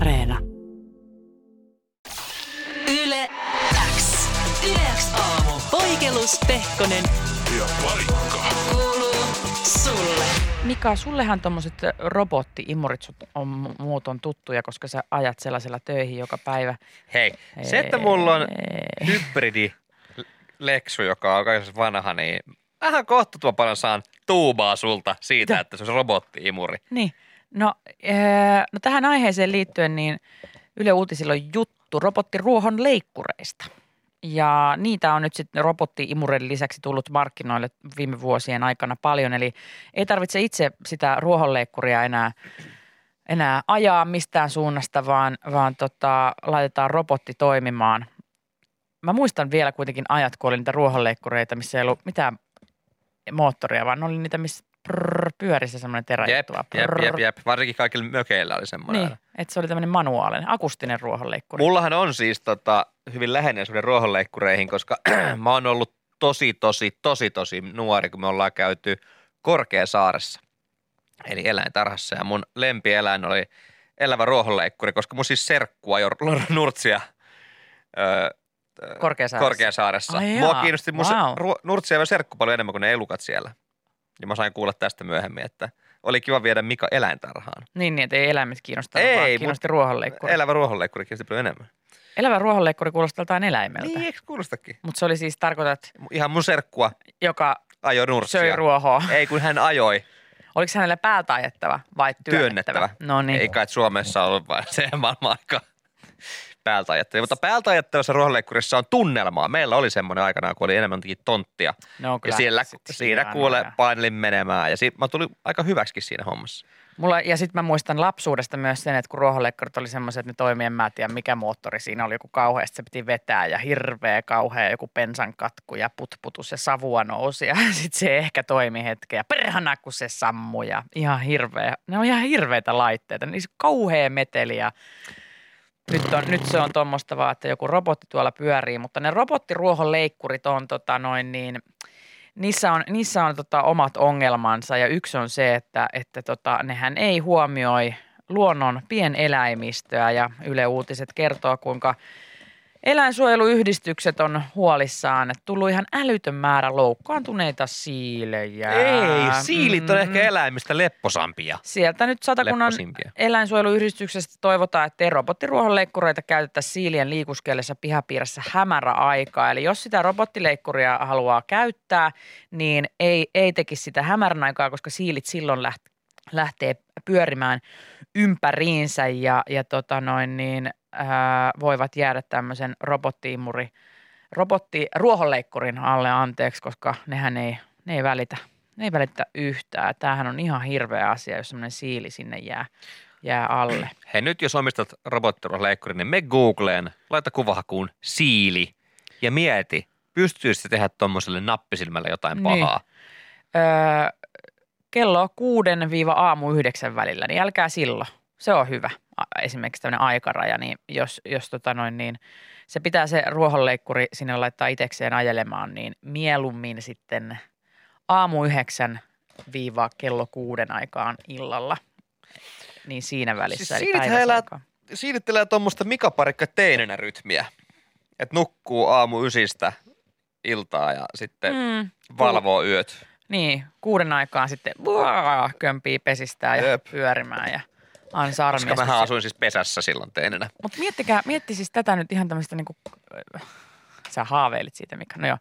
Areena. Yle X. Yle X aamu. Poikelus, Pehkonen Ja Parikka. kuuluu sulle. Mika, sullehan tommoset robotti-imurit muut on tuttuja, koska sä ajat sellaisella töihin joka päivä. Hei, se, että mulla on hybridi Lexu, joka on kaikessa vanha, niin vähän kohtuuttoman paljon saan tuubaa sulta siitä, että se on robotti-imuri. Niin, no tähän aiheeseen liittyen niin Yle Uutisilla on juttu robottiruohon leikkureista. Ja niitä on nyt sitten robotti-imureiden lisäksi tullut markkinoille viime vuosien aikana paljon. Eli ei tarvitse itse sitä ruohonleikkuria enää ajaa mistään suunnasta, vaan laitetaan robotti toimimaan. Mä muistan vielä kuitenkin ajat, kun oli niitä ruohonleikkureita, missä ei ollut mitään moottoria, vaan ne oli niitä, missä pyöri se semmoinen teräjuttu. Jep. Varsinkin kaikilla mökeillä oli semmoinen. Niin, että se oli tämmöinen manuaalinen, akustinen ruohonleikkuri. Mullahan on siis hyvin läheinen suhde ruohonleikkureihin, koska mä oon ollut tosi nuori, kun me ollaan käyty Korkeasaaressa, eli eläintarhassa. Ja mun lempieläin oli elävä ruohonleikkuri, koska mun siis serkku ajoi nurtsia Korkeasaaressa. Mua kiinnosti mun nurtsia ja serkku paljon enemmän kuin ne elukat siellä. Ja mä sain kuulla tästä myöhemmin, että oli kiva viedä Mika eläintarhaan. Niin, että ei eläimet kiinnostanut, vaan kiinnosti ruohonleikkuri. Elävä ruohonleikkuri kiinnosti paljon enemmän. Elävä ruohonleikkuri kuulostaa jotain eläimeltä. Niin, eikö kuulostakin? Mutta se oli siis, tarkoitat, Ihan mun serkkua joka ajoi nurtsia. söi ruohoa. Ei, kun hän ajoi. Oliko hänelle päältä ajettava vai työnnettävä? No niin. Ei kai Suomessa ollut vain se maailman aika päältä ajettava. Mutta päältä ajettavassa ruohonleikkurissa on tunnelmaa. Meillä oli semmoinen aikanaan, kun oli enemmän tonttia. No, ja siinä kuule painelin menemään. Ja mä tulin aika hyväksikin siinä hommassa. Ja sitten mä muistan lapsuudesta myös sen, että kun ruohonleikkurit oli semmoiset, että ne toimii, en mä tiedä mikä moottori siinä oli, joku kauhea, se piti vetää ja kauhea joku pensankatku ja putputus ja savua nousi ja sitten se ehkä toimi hetken ja perhana kun se sammui ja ihan hirveä, ne on ihan hirveitä laitteita, niin kauhea meteli ja nyt se on tuommoista vaan, että joku robotti tuolla pyörii, mutta ne robottiruohonleikkurit on Niissä on omat ongelmansa ja yksi on se, että nehän ei huomioi luonnon pieneläimistöä ja Yle Uutiset kertoo, kuinka eläinsuojeluyhdistykset on huolissaan, että tullut ihan älytön määrä loukkaantuneita siilejä. Ei, siilit on ehkä eläimistä lepposampia. Sieltä nyt Satakunnan eläinsuojeluyhdistyksestä toivotaan, että ei robottiruohonleikkureita käytettäisiin siilien liikuskellessa pihapiirissä hämäräaikaa. Eli jos sitä robottileikkuria haluaa käyttää, niin ei tekisi sitä hämärän aikaa, koska siilit silloin lähtee pyörimään ympäriinsä ja voivat jäädä tämmöisen robottiruohonleikkurin alle, anteeksi, koska ne ei välitä yhtään. Tämähän on ihan hirveä asia, jos semmoinen siili sinne jää alle. Hei, nyt jos omistat robottiruohonleikkurin, niin me Googleen, laita kuvahakuun siili ja mieti, pystyisit tehdä tuommoiselle nappisilmälle jotain pahaa? Kello 6-9 välillä, niin älkää silloin. Se on hyvä. Esimerkiksi tämmöinen aikaraja, niin jos niin se pitää se ruohonleikkuri sinne laittaa itsekseen ajelemaan, niin mieluummin sitten 9:00 kello 6 aikaan illalla, niin siinä välissä. Siis siinittelee tuommoista Mika Parikka teinenä rytmiä, että nukkuu 9:00 iltaa ja sitten valvoo yöt. Niin, 6 aikaan sitten kömpii pesistään ja pyörimään ja ansarmiasta. Koska mähän asuin siis pesässä silloin teinenä. Mutta mietti siis tätä nyt ihan tämmöistä niinku, sä haaveilit siitä, Mika. No joo.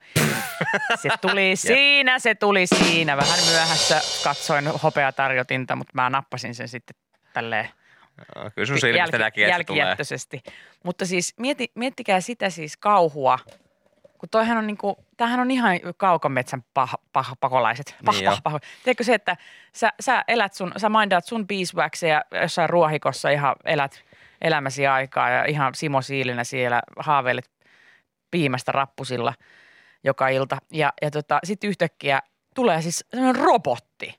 Se tuli siinä. Vähän myöhässä katsoin hopeatarjotinta, mutta mä nappasin sen sitten tälleen kyllä sun silmistä näki, että jälkijättöisesti. Mutta siis miettikää sitä siis kauhua. Kun tämähän on ihan kaukometsän pakolaiset. Tiedätkö se, että sä mindaat sun beeswaxia jossain ruohikossa ihan elät elämäsi aikaa ja ihan Simo Siilinä siellä haaveilet piimästä rappusilla joka ilta. Ja sitten yhtäkkiä tulee siis sellainen robotti.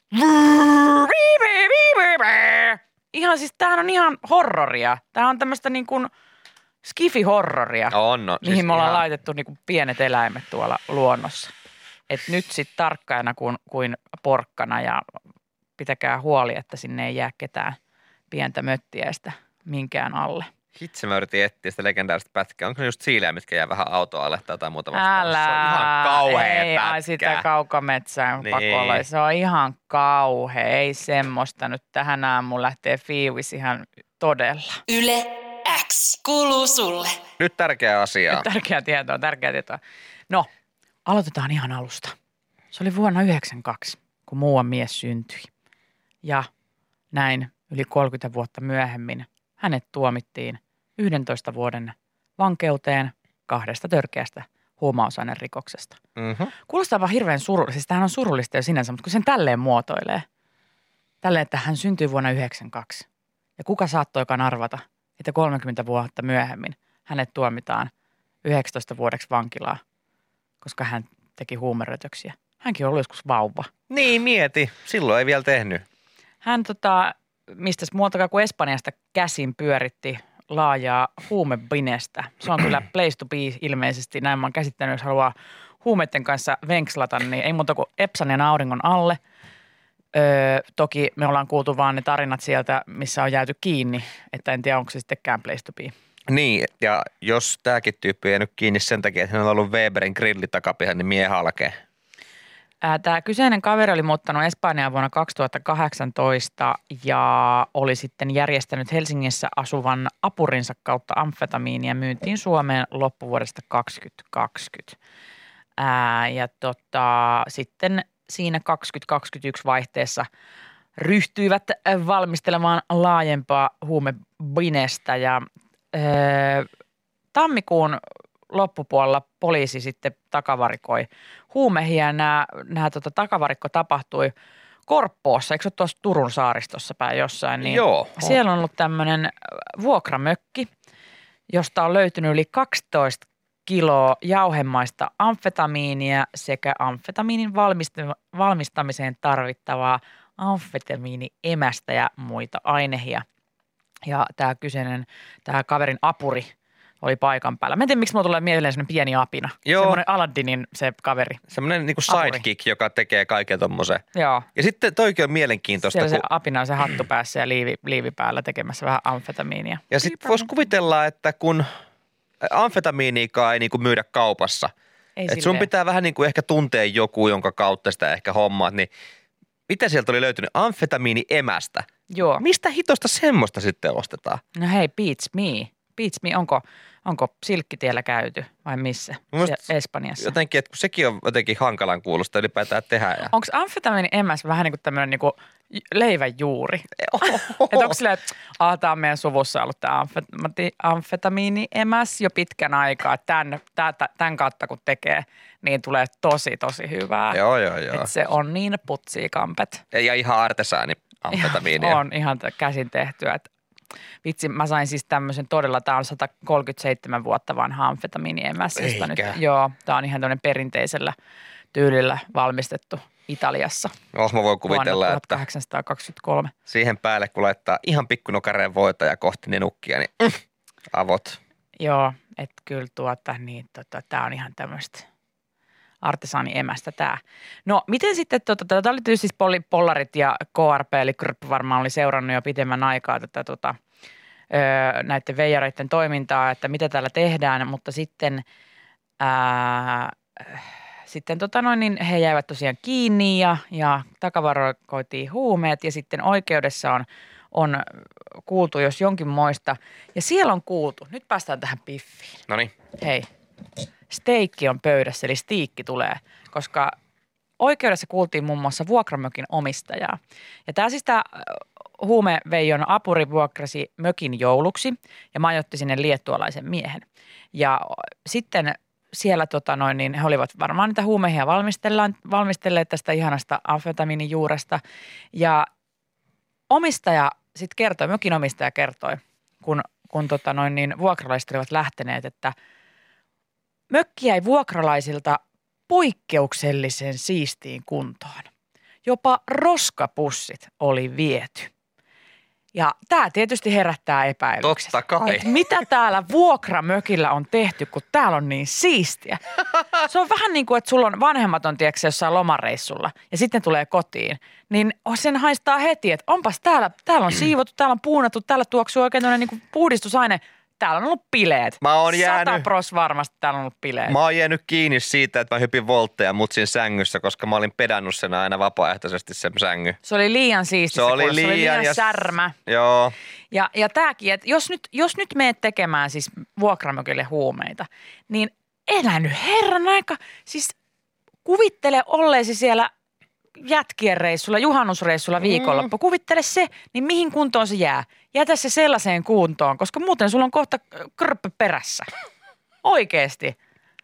Ihan siis, tämähän on ihan horroria. Tämä on tämmöistä niin kuin skifi-horroria, mihin me ollaan laitettu niin kuin pienet eläimet tuolla luonnossa. Että nyt sitten tarkkajana kuin porkkana ja pitäkää huoli, että sinne ei jää ketään pientä möttiäistä minkään alle. Hitse mä yritin etsiä sitä legendaarista pätkää. Onko ne just siilejä, mitkä jää vähän autoa alle tai jotain muuta vastaavaa? Älä, Se on ihan kauhea ei, pätkä. sitä kaukometsään Niin. pakolla. Se on ihan kauhea, ei semmoista. Nyt tähän aamuun lähtee fiilis ihan todella. Yle X kuuluu sulle. Nyt tärkeä asia. Tärkeää tietoa. No, aloitetaan ihan alusta. Se oli vuonna 1992, kun muuan mies syntyi. Ja näin yli 30 vuotta myöhemmin hänet tuomittiin 11 vuoden vankeuteen 2 törkeästä huumausainerikoksesta. Mm-hmm. Kuulostaa vaan hirveän surullista. Siis tämähän on surullista jo sinänsä, mutta kun sen tälleen muotoilee. Tälleen, että hän syntyi vuonna 1992. Ja kuka saattoikaan arvata, että 30 vuotta myöhemmin hänet tuomitaan 19 vuodeksi vankilaa, koska hän teki huumerötöksiä. Hänkin on ollut joskus vauva. Niin, mieti. Silloin ei vielä tehnyt. Hän mistä muualtakaan kuin Espanjasta käsin pyöritti laajaa huumebinestä. Se on kyllä place to be ilmeisesti. Näin mä oon käsittänyt, jos haluaa huumeiden kanssa venkslata, niin ei muuta kuin Epsan ja auringon alle. Toki me ollaan kuultu vaan ne tarinat sieltä, missä on jääty kiinni, että en tiedä, onko se sittenkään place to be. Niin, ja jos tämäkin tyyppi ei nyt kiinni sen takia, että hän on ollut Weberin grilli takapihan, niin mie halkee. Tämä kyseinen kaveri oli muuttanut Espanjaan vuonna 2018 ja oli sitten järjestänyt Helsingissä asuvan apurinsa kautta amfetamiinia myyntiin Suomeen loppuvuodesta 2020. Sitten siinä 2021 vaihteessa ryhtyivät valmistelemaan laajempaa huumebinestä ja tammikuun loppupuolella poliisi sitten takavarikoi huumehia ja nämä takavarikko tapahtui Korppoossa, eikö se ole tuossa Turun saaristossa päin jossain? Niin Joo. siellä on ollut tämmöinen vuokramökki, josta on löytynyt yli 12 kiloa jauhemaista amfetamiinia sekä amfetamiinin valmistamiseen tarvittavaa amfetamiiniemästä ja muita ainehia. Ja tämä kaverin apuri oli paikan päällä. Mä en tiedä, miksi mulla tulee mieleen sellainen pieni apina. Joo. Semmoinen Aladdinin se kaveri. Semmoinen niinku Apuri. sidekick, joka tekee kaiken tommosen. Joo. Ja sitten toikin on mielenkiintoista. Siellä se apina on se hattu päässä ja liivi päällä tekemässä vähän amfetamiinia. Ja sitten voisi kuvitella, että kun amfetamiiniikaa ei niinku myydä kaupassa, että sun pitää vähän niinku ehkä tuntea joku, jonka kautta sitä ehkä hommaat, niin mitä sieltä oli löytynyt? Amfetamiiniemästä. Joo. Mistä hitosta semmoista sitten ostetaan? No hei, Beats Me, onko Silkkitiellä käyty vai missä? Espanjassa. Jotenkin, että kun sekin on jotenkin hankalan kuulosta ylipäätään tehdä. Ja... Onko amfetamiiniemäs vähän niin kuin tämmöinen niin kuin leivän juuri? Että onko silleen, että tämä on meidän suvussa ollut tämä amfetamiiniemäs jo pitkän aikaa. Tämän kautta kun tekee, niin tulee tosi hyvää. Joo. Että se on niin putsiikampet. Ja ihan artesaani amfetamiinia. On ihan käsin tehtyä. Vitsi, mä sain siis tämmöisen todella, tämä on 137 vuotta vanha amfetamiiniemäs. Joo, tämä on ihan tämmöinen perinteisellä tyylillä valmistettu Italiassa. Mä voin kuvitella, vuonna että 1823. siihen päälle kun laittaa ihan pikkunokareen voita ja kohti nenukkia, niin avot. Joo, että kyllä tämä on ihan tämmöistä artesaaniemästä tämä. No miten sitten, tämä oli tietysti siis Pollarit ja KRP, eli KRP varmaan oli seurannut jo pitemmän aikaa tätä näiden veijareiden toimintaa, että mitä täällä tehdään, mutta sitten niin he jäivät tosiaan kiinni ja takavaroikoitiin huumeet ja sitten oikeudessa on kuultu jos jonkin moista. Ja siellä on kuultu, nyt päästään tähän piffiin. Noniin. Hei, steikki on pöydässä, eli stiikki tulee, koska oikeudessa kuultiin muun muassa vuokramökin omistajaa. Ja tämä huumeveijon apuri vuokrasi mökin jouluksi ja majoitti sinne liettualaisen miehen. Ja sitten siellä niin he olivat varmaan niitä huumeja valmistelleet tästä ihanasta amfetamiinin juuresta. Ja mökin omistaja kertoi, kun vuokralaiset olivat lähteneet, että mökki jäi vuokralaisilta poikkeuksellisen siistiin kuntoon. Jopa roskapussit oli viety. Ja tämä tietysti herättää epäilykset. Totta kai. Mitä täällä vuokramökillä on tehty, kun täällä on niin siistiä? Se on vähän niin kuin, että sulla on vanhemmat on, tiedätkö, jossain lomareissulla ja sitten tulee kotiin. Niin sen haistaa heti, että onpas täällä on siivottu, täällä on puunattu, täällä tuoksuu oikein tämmöinen niin puhdistusaine. Täällä on ollut bileet. 100% varmasti täällä on ollut bileet. Mä oon jäänyt kiinni siitä, että mä hypin voltteja mutsin sängyssä, koska mä olin pedannut sen aina vapaaehtoisesti sen sängy. Se oli liian siisti. Se oli liian särmä. Joo. Ja tääkin, että jos nyt meet tekemään siis vuokramökille huumeita, niin elä nyt herran aika. Siis kuvittele olleesi siellä jätkien reissulla, juhannusreissulla viikonloppu. Kuvittele se, niin mihin kuntoon se jää? Jätä se sellaiseen kuntoon, koska muuten sulla on kohta kröppö perässä. Oikeesti.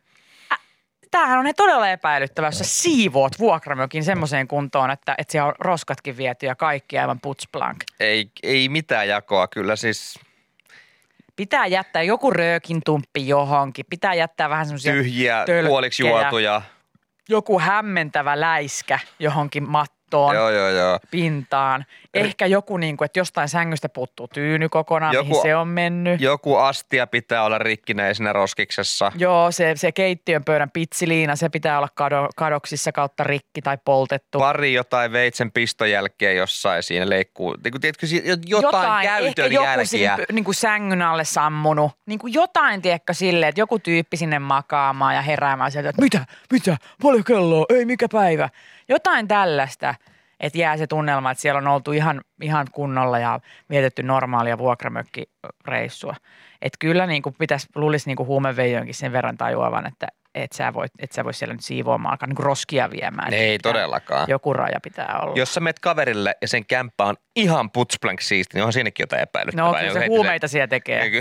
Tämähän on todella epäilyttävää, jos sä siivoot vuokramökin semmoiseen kuntoon, että siellä on roskatkin viety ja kaikki aivan putsblank. Ei mitään jakoa, kyllä siis. Pitää jättää joku röökin tumppi johonkin. Pitää jättää vähän semmoisia tyhjiä, puoliksi juotuja. Joku hämmentävä läiskä johonkin mattoon, pintaan. Ehkä joku, niin kuin, että jostain sängystä puuttuu tyyny kokonaan, mihin se on mennyt. Joku astia pitää olla rikkinäisenä roskiksessa. Joo, se keittiön pöydän pitsiliina, se pitää olla kadoksissa kautta rikki tai poltettu. Pari jotain veitsen pistojälkeä jossain siinä leikkuu. Tiedätkö, jotain käytön jälkiä. Ehkä joku niin kuin sängyn alle sammunut. Niin kuin jotain, tiedätkö, silleen, että joku tyyppi sinne makaamaan ja heräämään sieltä, että mitä, paljon kelloa, ei mikä päivä. Jotain tällaista, että jää se tunnelma, että siellä on oltu ihan kunnolla ja vietetty normaalia vuokramökkireissua. Että kyllä niin kuin luulisi niin kuin huumeveijonkin sen verran tajuavan, että et sä voi siellä nyt siivoamaan alkaa niin kuin roskia viemään. Ei todellakaan. Joku raja pitää olla. Jos sä menet kaverille ja sen kämppä on ihan putsblank siisti, niin onhan siinäkin jotain epäilyttävää. No kyllä se huumeita siellä tekee.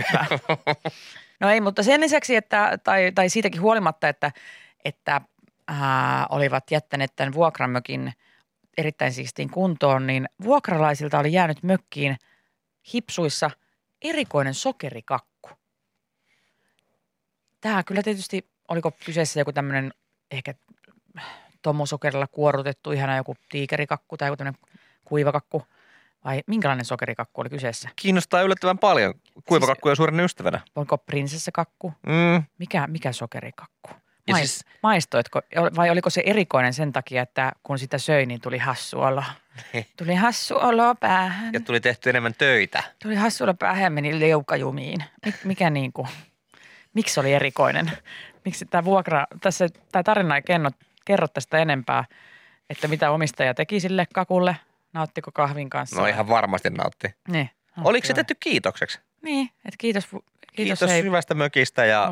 No ei, mutta sen lisäksi, että, tai siitäkin huolimatta, että olivat jättäneet tämän vuokramökin erittäin siistiin kuntoon, niin vuokralaisilta oli jäänyt mökkiin hipsuissa erikoinen sokerikakku. Tämä kyllä tietysti, oliko kyseessä joku tämmöinen ehkä tomusokerilla kuorutettu ihana joku tiikerikakku tai joku tämmöinen kuivakakku vai minkälainen sokerikakku oli kyseessä? Kiinnostaa yllättävän paljon. Kuivakakku on suuren ystävänä. Onko prinsessakakku? Mikä sokerikakku? Maistoitko vai oliko se erikoinen sen takia, että kun sitä söi, niin tuli hassu olo? Tuli hassu olo päähän. Ja tuli tehty enemmän töitä. Tuli hassu olo päähän ja meni leukajumiin. Mikä niinku, miksi oli erikoinen? Miksi tämä tarina ei kerro tästä enempää, että mitä omistaja teki sille kakulle? Nauttiko kahvin kanssa? No ihan varmasti nautti. Niin. Oliko se tehty kiitokseksi? Niin, että kiitos hyvästä mökistä ja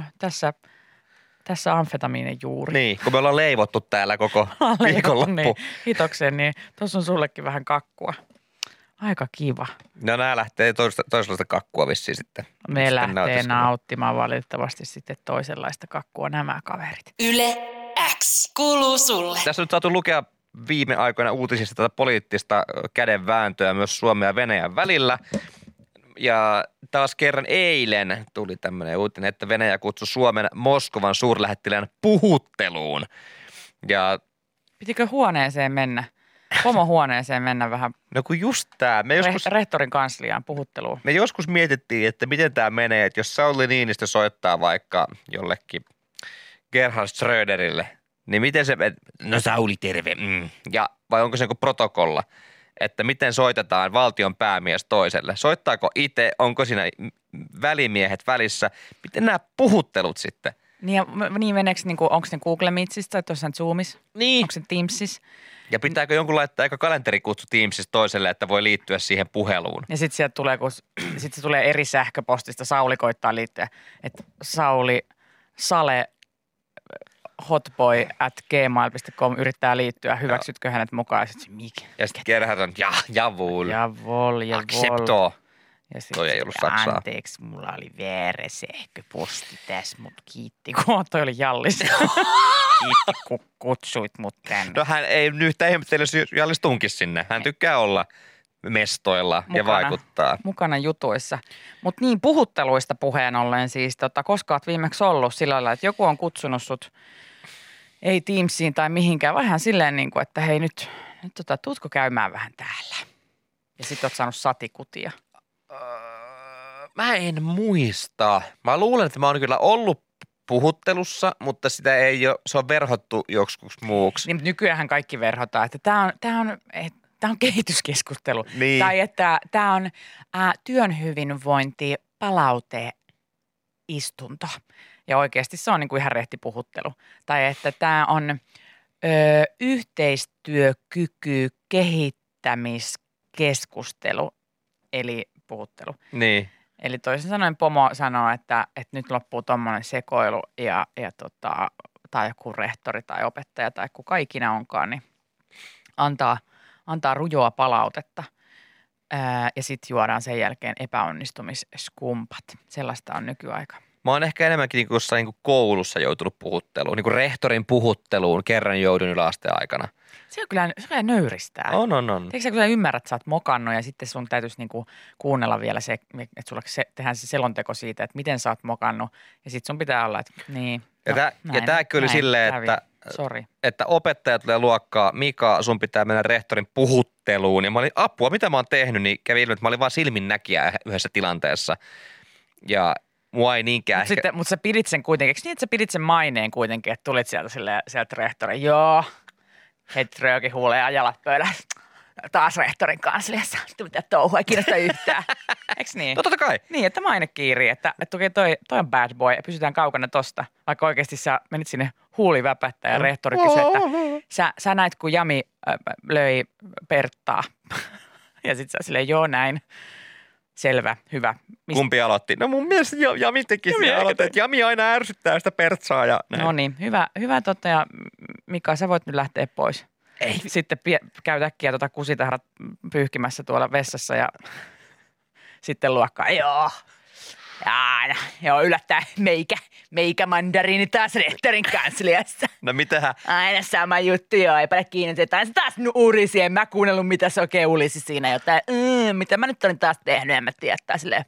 tässä amfetamiinin juuri. Niin, kun me ollaan leivottu täällä koko viikonloppu. Niin, kiitokseen, niin tuossa on sullekin vähän kakkua. Aika kiva. No nämä lähtee toisenlaista kakkua vissiin sitten. Me lähtee nauttimaan valitettavasti sitten toisenlaista kakkua nämä kaverit. Yle X kuuluu sulle. Tässä on nyt saatu lukea viime aikoina uutisista tätä poliittista kädenvääntöä myös Suomen ja Venäjän välillä. Ja taas kerran eilen tuli tämmöinen uutinen, että Venäjä kutsui Suomen Moskovan suurlähettilään puhutteluun. Ja pitikö huoneeseen mennä? Pomohuoneeseen mennä vähän. No kun just tämä. Rehtorin kansliaan puhutteluun. Me joskus mietittiin, että miten tämä menee, että jos Sauli Niinistö soittaa vaikka jollekin Gerhard Schröderille, niin miten se, no Sauli terve, ja vai onko se joku protokolla? Että miten soitetaan valtion päämies toiselle. Soittaako itse, onko siinä välimiehet välissä? Miten nämä puhuttelut sitten? Niin meneekö, niin kuin, onko ne Google Meetsistä tai tuossa Zoomissa? Niin. Onko se Teamsissa? Ja pitääkö jonkun laittaa aika kalenterikutsu Teamsissa toiselle, että voi liittyä siihen puheluun? Ja sitten sieltä tulee, sit se tulee eri sähköpostista. Sauli koittaa liittyä, että Sale hotboy@gmail.com yrittää liittyä, hyväksytkö hänet mukaan? Ja sitten mikä? Ja sitten Gerhard on, javul. Javol. Accepto. Ja toi ei ollut saksaa. Anteeksi, mulla oli väärä sähköposti tässä, mutta kiitti, kun toi oli Jallis. Kiitti, kun kutsuit mut tänne. No hän ei yhtään ihmettele, jos Jallis tunkisi sinne. Hän tykkää olla mestoilla ja vaikuttaa. Mukana jutuissa. Mutta niin, puhutteluista puheen ollen siis, koska olet viimeksi ollut sillä lailla, että joku on kutsunut sut ei Teamsiin tai mihinkään, vähän silleen niin kuin, että hei nyt tuutko käymään vähän täällä? Ja sit oot saanut satikutia. Mä en muista. Mä luulen, että mä oon kyllä ollut puhuttelussa, mutta sitä ei ole, se on verhottu joksikus muuksi. Niin, nykyäänhän kaikki verhotaan, että tämä on kehityskeskustelu. Niin. Tai että tämä on työhyvinvointi palauteistunto. Ja oikeasti se on niin kuin ihan rehti puhuttelu. Tai että tämä on yhteistyökyky kehittämiskeskustelu, eli puhuttelu. Niin. Eli toisin sanoen pomo sanoo, että nyt loppuu tuommoinen sekoilu tai joku rehtori tai opettaja tai kuka ikinä onkaan, niin antaa rujoa palautetta ja sitten juodaan sen jälkeen epäonnistumisskumpat. Sellaista on nykyaika. Mä oon ehkä enemmänkin niin kuin jossain niin kuin koulussa joutunut puhutteluun, niin kuin rehtorin puhutteluun kerran joudun yläasteen aikana. Se on kyllä nöyristää. On. Tiedätkö kun sä ymmärrät, että sä oot mokannut ja sitten sun täytyisi niinku kuunnella vielä se, että sulla tehdään se selonteko siitä, että miten sä oot mokannut. Ja sitten sun pitää olla, että niin. Ja tämä kyllä silleen, että opettaja tulee luokkaa, Mika, sun pitää mennä rehtorin puhutteluun. Ja mä olin, apua, mitä mä oon tehnyt, niin kävi ilmi, että mä olin vaan silminnäkijä yhdessä tilanteessa. Ja mua ei niinkään Mutta sä pidit sen kuitenkin, eikö niin, että sä pidit sen maineen kuitenkin, että tulit sieltä rehtorin, joo, heitit röökin huuleen ja jalat pöydällä. Taas rehtorin kansliassa, mitä touhua ei kiinnosta yhtään. Eikö niin? No totta kai. Niin, että maine kiiri, että okei, toi on bad boy ja pysytään kaukana tosta. Vaikka oikeasti sä menit sinne huuliväpättä ja rehtori kysyi, että sä näit kun Jami löi Perttaa. Ja sit sä silleen, joo näin. Selvä, hyvä. Kumpi aloitti? No mun mielestä Jami teki sen aloitteen, että Jami aina ärsyttää sitä Pertsaa ja näin. No niin, hyvä ja Mika, sä voit nyt lähteä pois. Ei. Sitten käy äkkiä kusitahrat pyyhkimässä tuolla vessassa ja sitten luokkaa. Joo, yllättää meikä mandariini taas rehtorin kansliassa. No mitähän? Aina sama juttu, joo, ei paljon kiinnostetaan. Se taas nuurisi, en mä kuunnellut, mitä se oikein ulisi siinä jotain. Mitä mä nyt olin taas tehnyt, en mä tiedä. Silleen.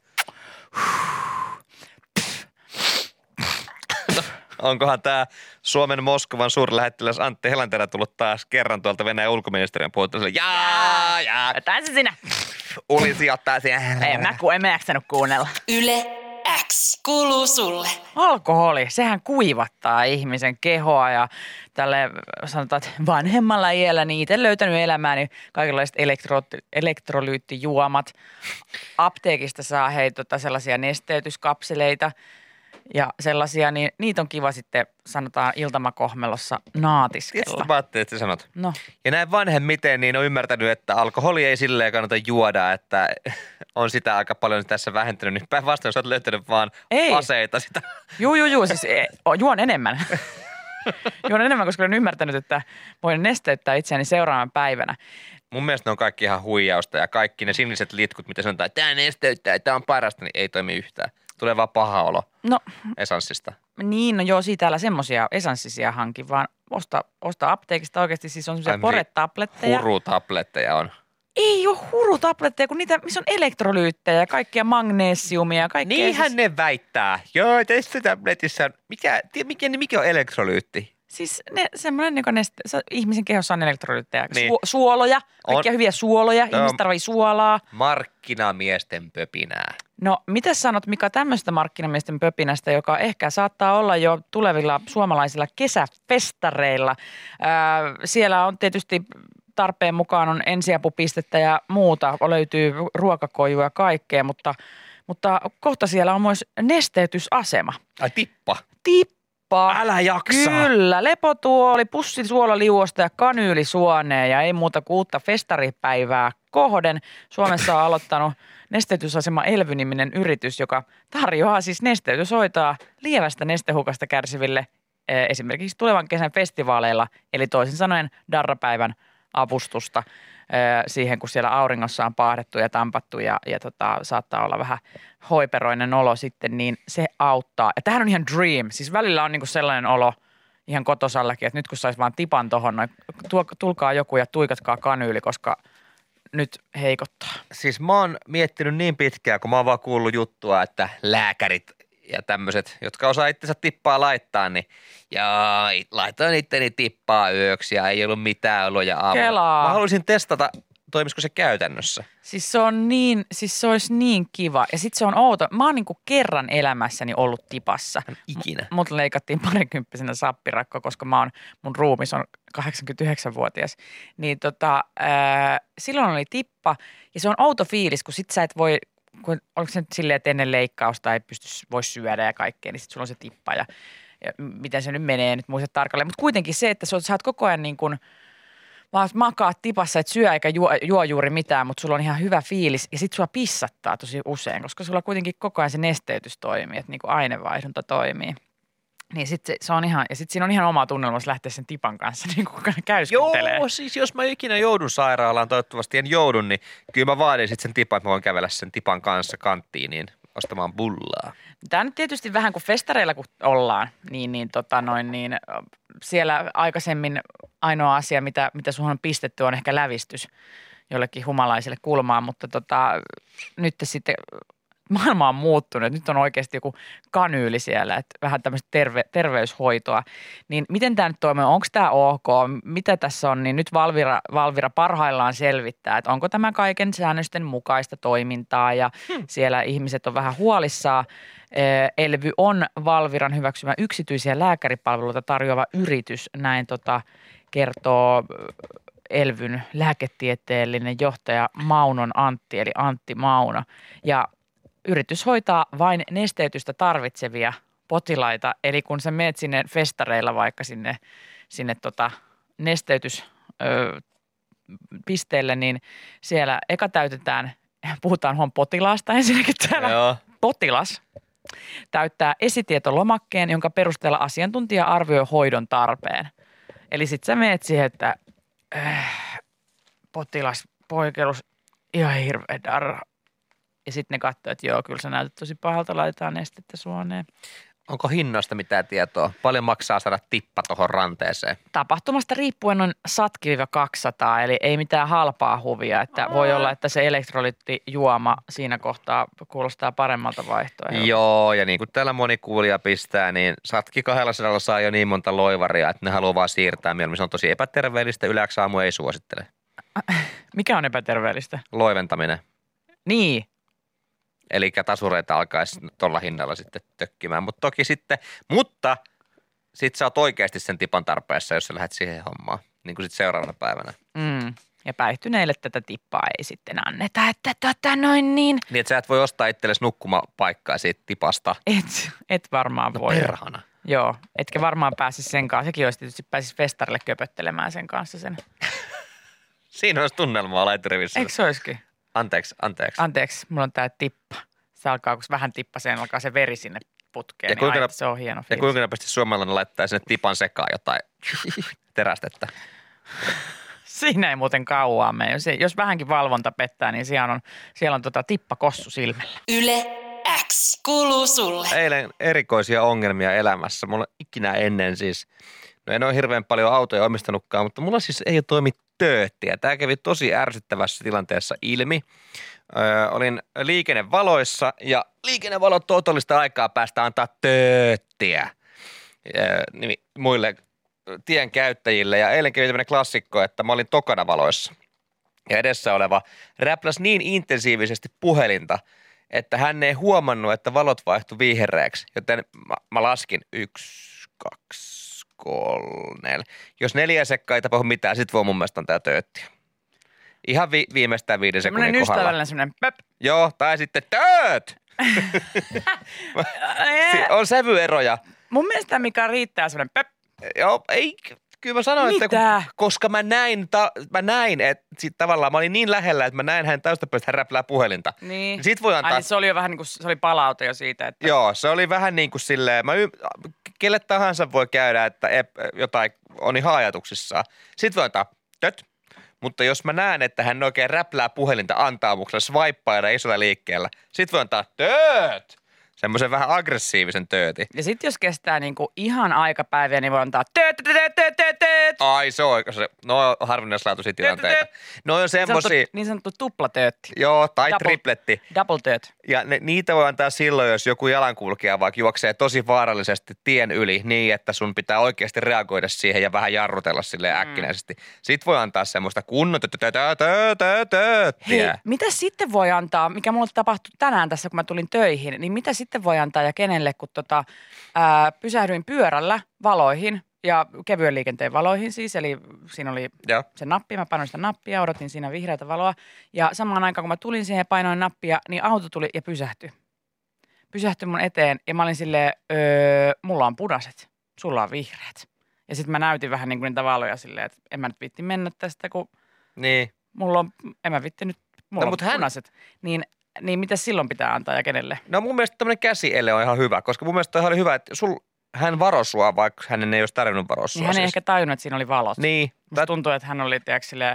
Onkohan tämä Suomen Moskovan suurlähettiläs Antti Helanterä tullut taas kerran tuolta Venäjän ulkoministeriön puolelta? Jaa. Jotain se siinä. Ulisi ottaa siihen. En mä jaksanut kuunnella. Yle X kuuluu sulle. Alkoholi, sehän kuivattaa ihmisen kehoa ja tälle sanotaan, että vanhemmalla iällä niin itse löytänyt elämääni kaikenlaiset elektrolyyttijuomat. Apteekista saa sellaisia nesteytyskapseleita. Ja sellaisia, niin niitä on kiva sitten, sanotaan iltamakohmelossa naatiskella. Tiedätkö, mä ajattelin, että sä sanot. No. Ja näin vanhemmiten niin on ymmärtänyt, että alkoholi ei silleen kannata juoda, että on sitä aika paljon tässä vähentänyt. Niin päinvastoin sä oot löytänyt vaan aseita sitä. Juu, siis juon enemmän. Juon enemmän, koska olen ymmärtänyt, että voin nesteyttää itseäni seuraavana päivänä. Mun mielestä ne on kaikki ihan huijausta ja kaikki ne siniset litkut, mitä sanotaan, että tämä nesteyttää, tämä on parasta, niin ei toimi yhtään. Tulee vaan paha olo esanssista. Niin, no joo, siitä älä semmoisia esanssisia hanki, vaan osta apteekista oikeasti, siis on semmoisia poretabletteja. Hurutabletteja on. Ei ole hurutabletteja, kun niitä, missä on elektrolyyttejä ja kaikkia magneesiumia ja kaikkea. Niinhän ne väittää. Joo, tässä tabletissa on, mikä on elektrolyytti? Siis semmoinen niin ihmisen kehossa on elektrolyyttejä. Niin. Suoloja, kaikkia hyviä suoloja, ihmiset tarvitsee suolaa. Markkinamiesten pöpinää. No, mitä sanot Mika tämmöistä markkinamiesten pöpinästä, joka ehkä saattaa olla jo tulevilla suomalaisilla kesäfestareilla. Siellä on tietysti tarpeen mukaan on ensiapupistettä ja muuta, löytyy ruokakoijua ja kaikkea, mutta kohta siellä on myös nesteytysasema. Ai tippa. Älä jaksa. Kyllä, lepotuoli, pussi suolaliuosta ja kanyylisuoneen ja ei muuta kuin uutta festaripäivää kohden. Suomessa on aloittanut nesteytysasema Elvy-niminen yritys, joka tarjoaa siis nesteytyshoitoa lievästä nestehukasta kärsiville esimerkiksi tulevan kesän festivaaleilla, eli toisin sanoen darrapäivän avustusta siihen, kun siellä auringossa on paahdettu ja tampattu ja saattaa olla vähän hoiperoinen olo sitten, niin se auttaa. Ja tämähän on ihan dream. Siis välillä on niinku sellainen olo ihan kotosallakin, että nyt kun sais vaan tipan tohon, tulkaa joku ja tuikatkaa kanyyli, koska nyt heikottaa. Siis mä oon miettinyt niin pitkään, kun mä oon vaan kuullut juttua, että lääkärit ja tämmöiset, jotka osaa itsensä tippaa laittaa, niin laitoin itteni tippaa yöksi ja ei ollut mitään oloja aamulla. Kelaa. Mä haluaisin testata toimisiko se käytännössä? Siis se olisi niin kiva. Ja sitten se on outo. Mä oon niinku kerran elämässäni ollut tipassa. Ikinä. Mut leikattiin 20-vuotiaana sappirakko, koska mun ruumis on 89-vuotias. Niin silloin oli tippa ja se on outo fiilis, kun sit sä et voi, oliko se nyt silleen, että ennen leikkausta ei voi syödä ja kaikkea, niin sit sulla on se tippa ja miten se nyt menee, nyt muista tarkalleen. Mutta kuitenkin se, että sä oot koko ajan niin kuin vaan makaat tipassa, et syö eikä juo juuri mitään, mutta sulla on ihan hyvä fiilis ja sit sua pissattaa tosi usein, koska sulla kuitenkin koko ajan se nesteytys toimii, että niinku ainevaihdunta toimii. Niin sit se on ihan, ja sit siinä on ihan oma tunnelma lähteä sen tipan kanssa niin kuin käyskyttelee. Joo, siis jos mä ikinä joudun sairaalaan, toivottavasti en joudu, niin kyllä mä vaadin sitten sen tipan, että mä voin kävellä sen tipan kanssa kanttiiniin ostamaan bullaa. Tämä nyt tietysti vähän kuin festareilla kun ollaan, niin siellä aikaisemmin ainoa asia, mitä suhun on pistetty, on ehkä lävistys jollekin humalaiselle kulmaan, mutta nyt sitten maailma on muuttunut. Nyt on oikeasti joku kanyyli siellä, että vähän tämmöistä terveyshoitoa. Niin miten tämä nyt toimii? Onko tämä ok? Mitä tässä on? Niin nyt Valvira parhaillaan selvittää, että onko tämä kaiken säännösten mukaista toimintaa ja siellä ihmiset on vähän huolissaan. Elvy on Valviran hyväksymä yksityisiä lääkäripalveluita tarjoava yritys, näin kertoo Elvyn lääketieteellinen johtaja Maunon Antti, eli Antti Mauno. Ja yritys hoitaa vain nesteytystä tarvitsevia potilaita, eli kun sä meet sinne festareilla vaikka sinne nesteytyspisteelle, niin siellä eka täytetään, puhutaan potilaasta ensinnäkin täällä. Joo. Potilas täyttää esitietolomakkeen, jonka perusteella asiantuntija arvioi hoidon tarpeen. Eli sit sä meet siihen, että potilas, poikkeus, ihan hirveä darra. Ja sitten ne katsoo, että joo, kyllä sä näytät tosi pahalta, laitetaan nestettä suoneen. Onko hinnoista mitään tietoa? Paljon maksaa saada tippa tuohon ranteeseen? Tapahtumasta riippuen on 100-200, eli ei mitään halpaa huvia. Että voi olla, että se elektrolyyttijuoma siinä kohtaa kuulostaa paremmalta vaihtoehdolta. Joo, ja niin kuin täällä moni kuulija pistää, niin 200 saa jo niin monta loivaria, että ne haluaa vaan siirtää mieluummin. Se on tosi epäterveellistä, Yleensä ei suosittele. Mikä on epäterveellistä? Loiventaminen. Niin. Eli tasureita alkaisi tuolla hinnalla sitten tökkimään. Mutta sitten sä oot oikeasti sen tipan tarpeessa, jos sä lähdet siihen hommaan, niin kuin sitten seuraavana päivänä. Ja päihtyneille tätä tippaa ei sitten anneta, että niin. Niin, että sä et voi ostaa itsellesi nukkumapaikkaa siitä tipasta. Et varmaan voi. Perhana. Joo, etkä varmaan pääsisi sen kanssa. Sekin olisi tietysti pääsisi festarille köpöttelemään sen kanssa sen. Siinä olisi tunnelmaa laiturivissä. Eikö se olisikin? Anteeksi, mulla on tää tippa. Se alkaa, kun vähän tippaseen, alkaa se veri sinne putkeen. Ja se on hieno fiilis. Ja kuinka nopeasti suomalainen laittaa sinne tipan sekaan jotain terästettä? Siinä ei muuten kauaa mene. Jos vähänkin valvonta pettää, niin siellä on tippakossu silmällä. Yle X kuuluu sulle. Eilen erikoisia ongelmia elämässä. Mulla ikinä ennen siis, no en ole hirveän paljon autoja omistanutkaan, mutta mulla siis ei toimi tööttiä. Tämä kävi tosi ärsyttävässä tilanteessa ilmi. Olin liikennevaloissa ja liikennevalot totaalista aikaa päästä antaa tööttiä muille tien käyttäjille. Ja eilen kävi tämmöinen klassikko, että mä olin tokana valoissa. Ja edessä oleva räpläsi niin intensiivisesti puhelinta, että hän ei huomannut, että valot vaihtui vihreäksi. Joten mä laskin 1, 2, 3, 4. Jos 4 sekkaa ei tapahdu mitään, sit voi mun mielestä antaa tööttiä. Ihan viimeistään 5 sekunnin kohdalla. Ystävällinen semmoinen pöp. Joo, tai sitten tööt! On sävyeroja. Mun mielestä mikä riittää semmoinen pöp. Joo, ei, kyllä mä sanoin, että koska mä näin, että sit tavallaan mä olin niin lähellä, että mä näin hänen taustapöydästä, hän räplää puhelinta. Niin. Sit voi antaa. Niin se oli jo vähän niin kuin, se oli palaute jo siitä, että. Joo, se oli vähän niin kuin silleen, kelle tahansa voi käydä, että jotain on ihan ajatuksissaan. Sit voi antaa töt. Mutta jos mä näen, että hän oikein räplää puhelinta antaamuksella, swippailla isolla liikkeellä, sit voi antaa tööt. Semmoisen vähän aggressiivisen töötin. Ja sitten jos kestää niinku ihan aikapäiviä, niin voi antaa tööt. Ai se on, no harvinaislaatuisia tilanteita. No on semmosia. Niin sanottu tuplatöötti. Joo, tai tripletti. Double tööt. Ja niitä voi antaa silloin, jos joku jalankulkija vaikka juoksee tosi vaarallisesti tien yli niin, että sun pitää oikeasti reagoida siihen ja vähän jarrutella silleen äkkinäisesti. Sitten voi antaa semmoista kunnon Hei, mitä sitten voi antaa, mikä mulle tapahtui tänään tässä, kun mä tulin töihin, niin mitä sitten voi antaa ja kenelle, kun pysähdyin pyörällä valoihin ja kevyen liikenteen valoihin siis, eli siinä oli se nappi, mä painoin sitä nappia, odotin siinä vihreätä valoa ja samaan aikaan kun mä tulin siihen ja painoin nappia, niin auto tuli ja pysähtyi mun eteen ja mä olin silleen, mulla on punaiset, sulla on vihreät. Ja sitten mä näytin vähän niin kuin niitä valoja silleen, että en mä nyt viitti mennä tästä, kun mulla on, en mä viitti nyt, mulla on punaiset. Niin mitä silloin pitää antaa ja kenelle? No mun mielestä tämmöinen käsiele on ihan hyvä, koska mun mielestä oli hyvä, että hän varoi sua, vaikka hänen ei olisi tarvinnut varoa sua. Niin hän ei ehkä tajunnut, että siinä oli valot. Niin. Musta tuntuu, että hän oli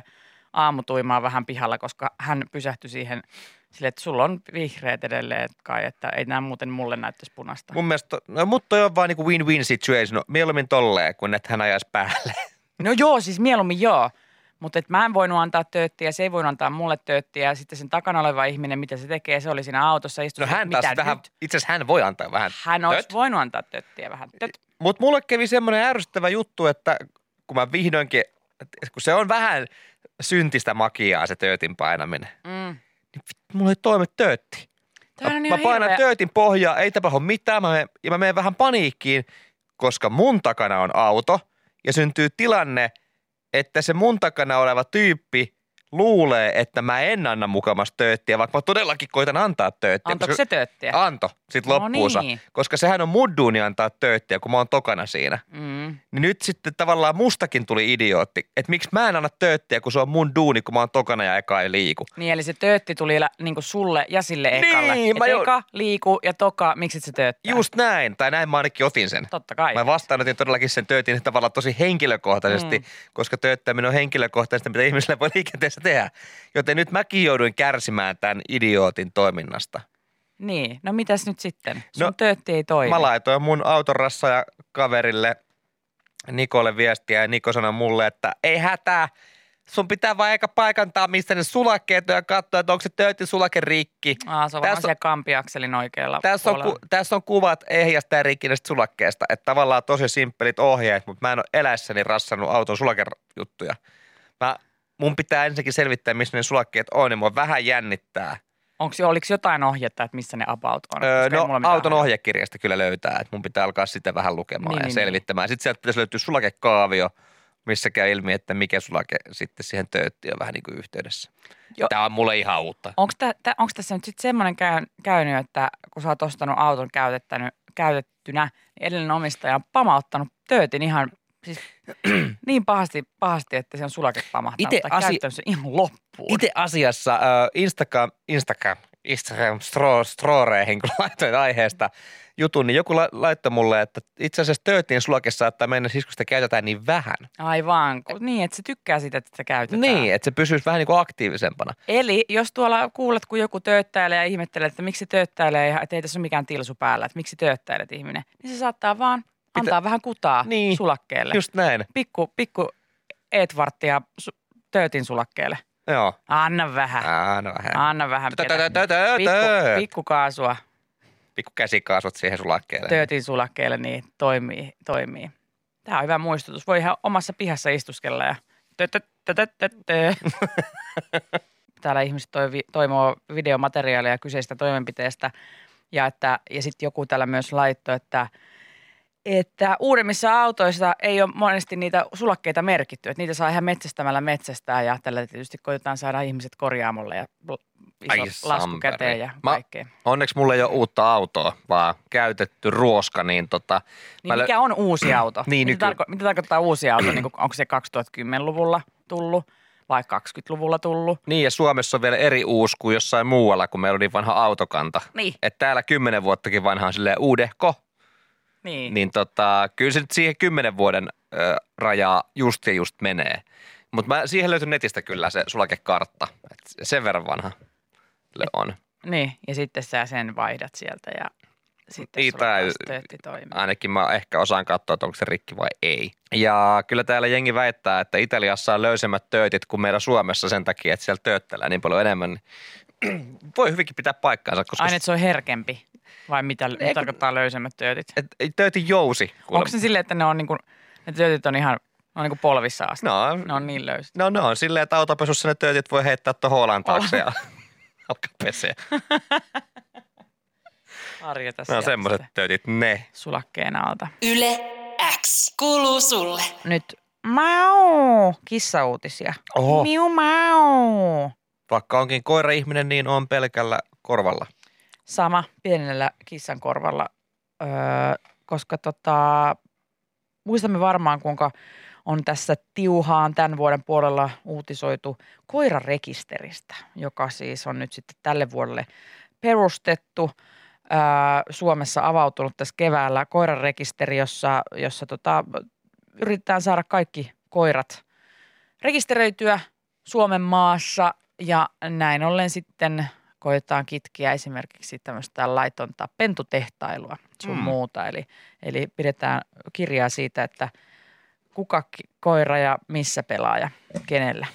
aamutuimaa vähän pihalla, koska hän pysähtyi siihen silleen, että sulla on vihreät edelleen kai, että ei nämä muuten mulle näyttäisi punasta. Mun mielestä, mutta toi on vaan niin kuin win-win situation. No, mieluummin tolleen, kun että hän ajaisi päälle. No joo, siis mieluummin joo. Mutta mä en voinut antaa tööttiä, se ei voinut antaa mulle tööttiä. Ja sitten sen takana oleva ihminen, mitä se tekee, se oli siinä autossa. No hän taas vähän, itse asiassa hän voi antaa vähän Hän olisi voinut antaa tööttiä vähän. Mutta mulle kävi semmoinen ärsyttävä juttu, että kun mä vihdoinkin, kun se on vähän syntistä makiaa se töötin painaminen. Niin mulla ei toimi töötti. Mä painan töötin pohjaa, ei tapahdu mitään ja mä menen vähän paniikkiin, koska mun takana on auto ja syntyy tilanne, että se mun takana oleva tyyppi luulee, että mä en anna mukamassa tööttiä, vaikka mä todellakin koitan antaa tööttiä. Antoiko se tööttiä? Anto, sit loppuunsa. Niin. Koska sehän on mun duuni antaa tööttiä, kun mä oon tokana siinä. Niin nyt sitten tavallaan mustakin tuli idiootti, että miksi mä en anna tööttiä, kun se on mun duuni, kun mä oon tokana ja eka ei liiku. Niin, eli se töötti tuli niin kuin sulle ja sille ekalle. Niin, eka, liiku ja toka, miksi et se tööttää? Just näin, tai näin mä ainakin otin sen. Totta kai. Mä vastaanotin todellakin sen töötin tavallaan tosi henkilökohtaisesti, koska tööttäminen on henkilökohtaisesti, mitä ihmisille voi liikenteessä tehdä. Joten nyt mäkin jouduin kärsimään tämän idiootin toiminnasta. Niin, no mitäs nyt sitten? Sun töötti ei toimi. Mä laitoin mun autorassa ja kaverille Nikolle viestiä ja Niko sanoi mulle, että ei hätää, sun pitää vaan eikä paikantaa, missä ne sulakkeet on ja katsoa, että onko se töötin sulake rikki. Se on varmaan siellä kampiakselin oikealla puolella. Tässä on kuvat ehjästä ja rikkinestä sulakkeesta, että tavallaan tosi simppelit ohjeet, mutta mä en ole elässäni rassannut auton sulakerjuttuja. Mun pitää ensinnäkin selvittää, missä ne sulakkeet on, ja mua vähän jännittää. Oliko jotain ohjetta, että missä ne about on? Auton ohjekirjasta kyllä löytää, että mun pitää alkaa sitä vähän lukemaan ja selvittämään. Sitten sieltä pitäisi löytyä sulakekaavio, missä käy ilmi, että mikä sulake sitten siihen tööttiin on vähän niin kuin yhteydessä. Tämä on mulle ihan uutta. Onko tässä nyt sitten semmoinen käynyt, että kun sä oot ostanut auton käytettynä, niin edellinen omistaja on pamauttanut töötin ihan siis niin pahasti, että se on sulake pamahtanut tai käyttänyt sen ihan loppuun. Itse asiassa Instagram storeihin, kun laitoin aiheesta jutun, niin joku laittoi mulle, että itse asiassa töötin sulake saattaa mennä siis, kun sitä käytetään niin vähän. Aivan, niin, että se tykkää sitä, että sitä käytetään. Niin, että se pysyisi vähän niin kuin aktiivisempana. Eli jos tuolla kuulet, kun joku tööttäilee ja ihmettelee, että miksi tööttäilee ja että ei tässä ole mikään tilsu päällä, että miksi tööttäilet ihminen, niin se saattaa vaan antaa vähän kutaa sulakkeelle. Just näin. Pikku Edvartia töötin sulakkeelle. Joo. Anna vähän. Anna vähän. Pikku kaasua. Pikku käsikaasut siihen sulakkeelle. Töötin sulakkeelle, niin toimii. Tämä on hyvä muistutus. Voi ihan omassa pihassa istuskella ja täällä ihmiset toivoo videomateriaalia kyseistä toimenpiteestä. Ja sitten joku täällä myös laittoi, että uudemmissa autoissa ei ole monesti niitä sulakkeita merkitty, että niitä saa ihan metsästämällä metsästää ja tällä tietysti koitetaan saada ihmiset korjaamolle ja iso lasku käteen ja kaikkea. Onneksi mulla ei ole uutta autoa, vaan käytetty ruoska, niin mikä on uusi auto? Niin, mitä tarkoittaa uusi auto? Niin onko se 2010-luvulla tullut vai 20-luvulla tullut? Niin ja Suomessa on vielä eri uusi kuin jossain muualla, kun meillä on niin vanha autokanta. Niin. Että täällä 10 vuottakin vanha on silleen uudehko. Niin kyllä se nyt siihen 10 vuoden rajaa just menee. Mutta siihen löytyy netistä kyllä se sulakekartta. Et sen verran vanha on. Niin, ja sitten sä sen vaihdat sieltä ja sitten Niin, sulla tää- taas töötti toimii. Ainakin mä ehkä osaan katsoa, että onko se rikki vai ei. Ja kyllä täällä jengi väittää, että Italiassa on löysemmät töötit kuin meillä Suomessa sen takia, että siellä tööttelää niin paljon enemmän. Niin voi hyvinkin pitää paikkaansa, koska Aina, että se on herkempi. Vai mitä tarkoittaa löysemmät töötit? töötin jousi. Onko se silleen, että ne on niinku, ne töötit on ihan niinku polvissa asti? No, Ne on niin löysät. no ne on silleen, että autopesussa ne töötit voi heittää tuohon olan taakse ja alkaa peseä. Harjata No semmoiset töötit ne. sulakkeen alta. Yle X kuuluu sulle. Nyt mau kissauutisia. Oho. Miu mau. Vaikka onkin koira-ihminen, niin on pelkällä korvalla. Sama pienellä kissan korvalla, koska muistamme varmaan kuinka on tässä tiuhaan tämän vuoden puolella uutisoitu koirarekisteristä, joka siis on nyt sitten tälle vuodelle perustettu. Suomessa avautunut tässä keväällä koirarekisteri, jossa yritetään saada kaikki koirat rekisteröityä Suomen maassa ja näin ollen sitten koetaan kitkeä esimerkiksi tämmöistä laitonta pentutehtailua sun muuta. Eli pidetään kirjaa siitä, että kuka koira ja missä pelaaja, kenellä.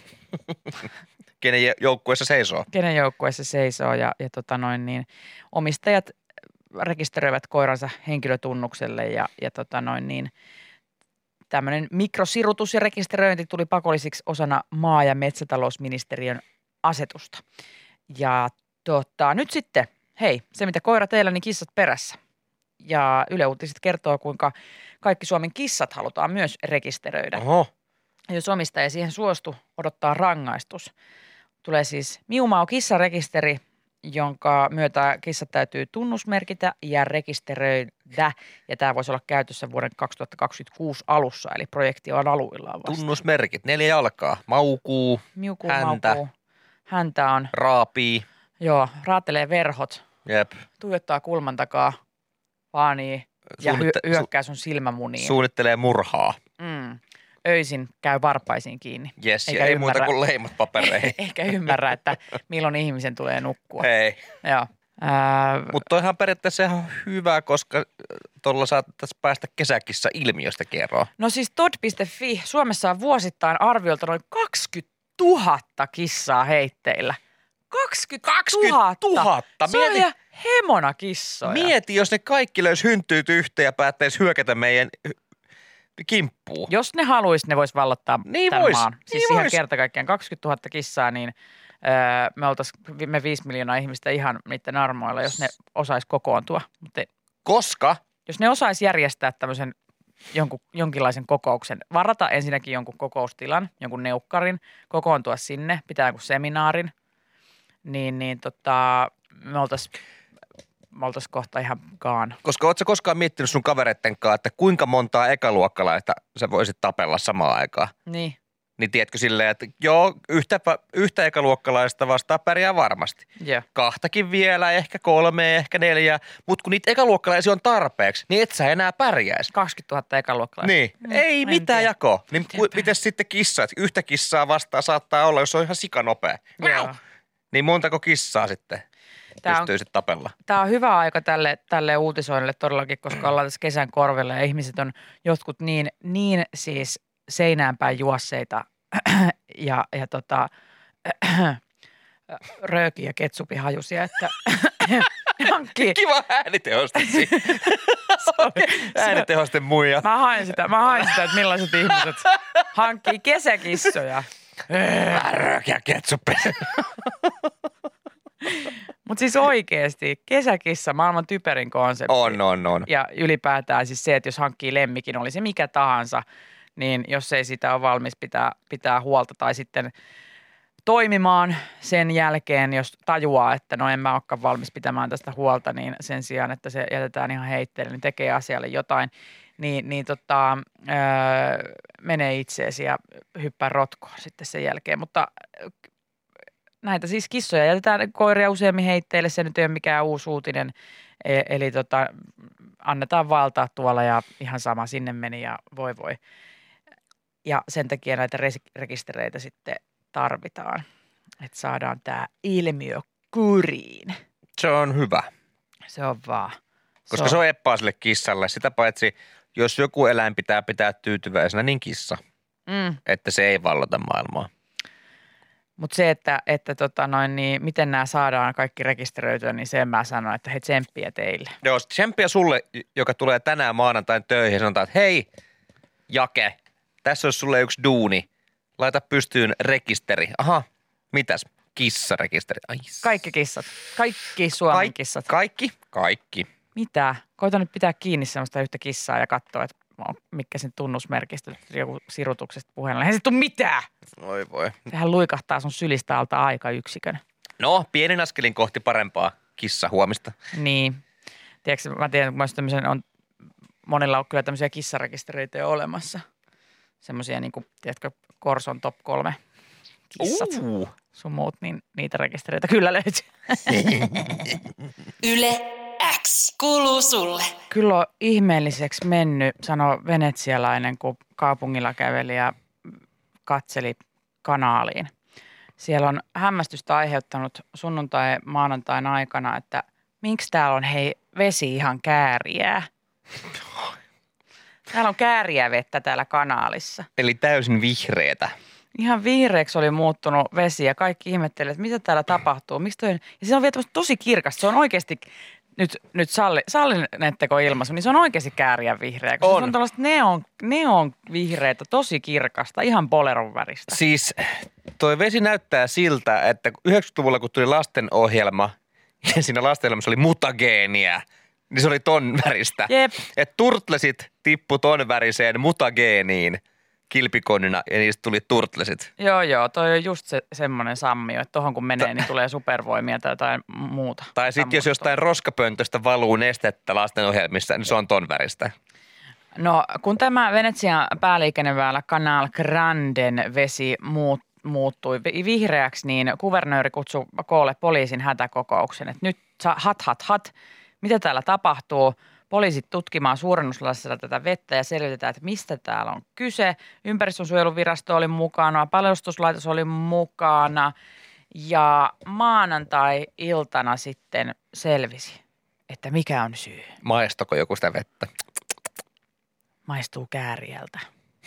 Kenen joukkueessa seisoo? Kenen joukkueessa seisoo ja omistajat rekisteröivät koiransa henkilötunnukselle ja tämmöinen mikrosirutus ja rekisteröinti tuli pakollisiksi osana maa- ja metsätalousministeriön asetusta. Ja nyt sitten, hei, se mitä koira teillä, niin kissat perässä. Ja Yle Uutiset kertoo, kuinka kaikki Suomen kissat halutaan myös rekisteröidä. Oho. Ja jos omistaja siihen suostu, odottaa rangaistus. Tulee siis Miumau kissarekisteri, jonka myötä kissat täytyy tunnusmerkitä ja rekisteröidä. Ja tämä voisi olla käytössä vuoden 2026 alussa, eli projekti on aluillaan vasta. Tunnusmerkit, 4 jalkaa, maukuu, Miukuu, häntä. maukuu. Häntä on, raapii. joo, raatelee verhot, Jep. tuijottaa kulman takaa, vaanii ja hyökkää sun silmämuniin. Suunnittelee murhaa. Öisin käy varpaisiin kiinni. Jes, Eikä ja ei ymmärrä- muuta kuin leimat papereihin. Eikä ymmärrä, että milloin ihmisen tulee nukkua. Ei. Joo. Mutta toihan periaatteessa ihan hyvä, koska tuolla saattaisi päästä kesäkissa ilmiöstä kerran. No siis Tod.fi, Suomessa on vuosittain arviolta noin 20 000 kissaa heitteillä. 20 000! 000! Se on ihan hemona kissoja. Mieti, jos ne kaikki löys hynttyyt yhteen ja päättäisi hyökätä meidän kimppuun. Jos ne haluaisi, ne vois vallottaa Niin tämän vois, maan. Siis niin ihan vois. kerta kaikkiaan 20 000 kissaa, niin me 5 miljoonaa ihmistä ihan niiden armoilla, jos ne osais kokoontua. Mutta Koska jos ne osais järjestää tämmöisen jonkinlaisen kokouksen, varata ensinnäkin jonkun kokoustilan, jonkun neukkarin, kokoontua sinne, pitää jonkun seminaarin, niin me oltais kohta ihan gone. Koska ootko koskaan miettinyt sun kavereitten kanssa, että kuinka montaa ekaluokkalaista sä voisit tapella samaan aikaan? Niin. Niin tiedätkö silleen, että joo, yhtä ekaluokkalaista vastaan pärjää varmasti. Joo. 2 vielä, ehkä 3, ehkä 4. Mutta kun niitä ekaluokkalaisia on tarpeeksi, niin et sä enää pärjäisi. 20 000 ekaluokkalaista. Niin, ei en mitään tiedä. jakoa. Niin miten sitten kissat? Yhtä kissaa vastaan saattaa olla, jos on ihan sikanopea. Joo. Niin montako kissaa sitten pystyisit tapella? Tämä on hyvä aika tälle uutisoinnille todellakin, koska ollaan tässä kesän korvilla ja ihmiset on jotkut niin siis seinäänpäin juosseita ja rööki- ja ketsupihajusia, että hankkii. Kiva äänitehoste siinä. Äänitehosten muija. Mä haen sitä, että millaiset ihmiset hankkii kesäkissoja. Röökiä ketsuppi. Mutta siis oikeasti kesäkissa, maailman typerin konsepti. On. Ja ylipäätään siis se, että jos hankkii lemmikin, oli se mikä tahansa, niin jos ei sitä ole valmis pitää huolta tai sitten toimimaan sen jälkeen, jos tajuaa, että no en mä olekaan valmis pitämään tästä huolta, niin sen sijaan, että se jätetään ihan heitteille, niin tekee asialle jotain, menee itseesi ja hyppää rotkoon sitten sen jälkeen. Mutta näitä siis kissoja jätetään koiria useammin heitteille, se nyt ei ole mikään uusi uutinen, eli annetaan valtaa tuolla ja ihan sama sinne meni ja voi. Ja sen takia näitä rekistereitä sitten tarvitaan, että saadaan tämä ilmiö kuriin. Se on hyvä. Se on vaan. Koska se on eppaa sille kissalle. Sitä paitsi, jos joku eläin pitää tyytyväisenä, niin kissa. Että se ei vallota maailmaa. Mutta se, niin miten nämä saadaan kaikki rekisteröityä, niin sen mä sanon, että hei, tsemppiä teille. Joo, tsemppiä sulle, joka tulee tänään maanantain töihin ja sanotaan, että hei, Jake, tässä olisi sulle yksi duuni. Laita pystyyn rekisteri. Aha, mitäs? Kissarekisteri. Ai. Kaikki kissat. Kaikki Suomen kissat. Kaikki. Mitä? Koita nyt pitää kiinni semmoista yhtä kissaa ja katsoa, että mitkä sen tunnusmerkistöt, joku sirutuksesta puheella. Eihän se tule mitään. Voi. Sehän luikahtaa sun sylistä alta aikayksikön. No, pienen askelin kohti parempaa kissa huomista. Niin. Tiedätkö, mä tiedän, kun monilla on kyllä tämmöisiä kissarekistereitä jo olemassa. Semmoisia niin kuin, tiedätkö, Korson top 3 kissat. Sun muut, niin niitä rekistereitä kyllä löytyy. Yle X kuuluu sulle. Kyllä on ihmeelliseksi mennyt, sanoi venetsialainen, kun kaupungilla käveli ja katseli kanaaliin. Siellä on hämmästystä aiheuttanut sunnuntai-maanantain aikana, että miksi täällä on vesi ihan kääriää. Täällä on kääriä vettä täällä kanaalissa. Eli täysin vihreätä. Ihan vihreäksi oli muuttunut vesi ja kaikki ihmettelivät, että mitä täällä tapahtuu. Miksi toi? Ja se on vielä tosi kirkasta. Se on oikeasti, nyt sallinetteko ilmaisu, niin se on oikeasti kääriä vihreä. Koska se on tällaista neon vihreätä, tosi kirkasta, ihan boleron väristä. Siis toi vesi näyttää siltä, että 90-luvulla kun tuli lastenohjelma ja siinä lastenohjelmassa oli mutageenia, niin se oli ton väristä. Jep. Että turtlesit tippu ton väriseen mutageeniin kilpikonnina ja niistä tuli turtlesit. Joo, toi on just semmoinen sammio, että tohon kun menee, niin tulee supervoimia tai jotain muuta. Tai sitten jos jostain roskapöntöstä valuu nestettä lastenohjelmissa, niin se on ton väristä. No kun tämä Venetsian pääliikenneväylä Canal Granden vesi muuttui vihreäksi, niin kuvernööri kutsui koolle poliisin hätäkokouksen, että nyt hat, mitä täällä tapahtuu? Poliisit tutkimaan suurennuslasilla tätä vettä ja selvitetään, että mistä täällä on kyse. Ympäristönsuojeluvirasto oli mukana, pelastuslaitos oli mukana ja maanantai-iltana sitten selvisi, että mikä on syy. Maistoiko joku sitä vettä? Maistuu kääriältä.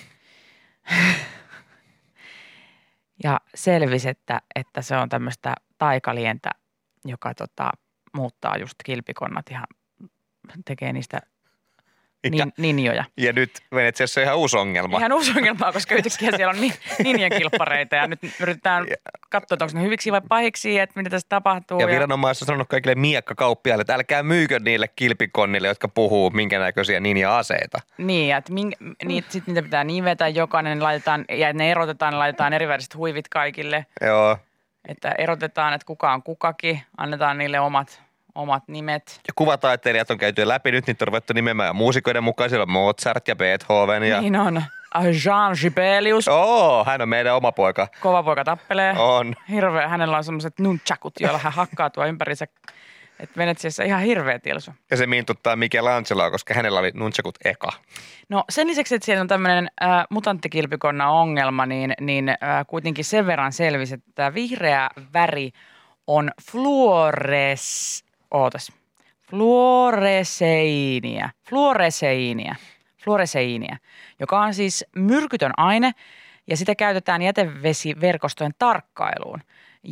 Ja selvisi, että se on tämmöistä taikalientä, joka muuttaa just kilpikonnat ihan, tekee niistä ninjoja. Ja nyt Venetsiassa on ihan uusi ongelma. Ihan uusi ongelma, koska yhtäkkiä siellä on ninjakilppareita ja nyt yritetään katsoa, että onko ne hyviksi vai pahiksi, että mitä tässä tapahtuu. Ja viranomaiset on sanonut kaikille miekkakauppiaille, että älkää myykö niille kilpikonnille, jotka puhuu minkä näköisiä ninja-aseita. Niin, että sitten niitä pitää nivetä jokainen, laitetaan, ja ne erotetaan, laitetaan eriväriset huivit kaikille. Joo. Että erotetaan, että kuka on kukakin, annetaan niille omat nimet. Ja kuvataiteilijat on käyty läpi, nyt niitä on ruvettu nimeämään muusikoiden mukaan. Siellä on Mozart ja Beethoven. Ja... Niin on. Jean Sibelius. Hän on meidän oma poika. Kova poika tappelee. On. Hirveä. Hänellä on semmoiset nunchakut, joilla hän hakkaa tuo ympärinsä. Että Venetsiassa ihan hirveä tilsu. Ja se miintuttaa Michelangeloa, koska hänellä oli nunchakut eka. No sen lisäksi, että siellä on tämmöinen mutanttikilpikonna ongelma, niin kuitenkin sen verran selvisi, että tämä vihreä väri on fluoreseiiniä, joka on siis myrkytön aine ja sitä käytetään jätevesiverkostojen tarkkailuun.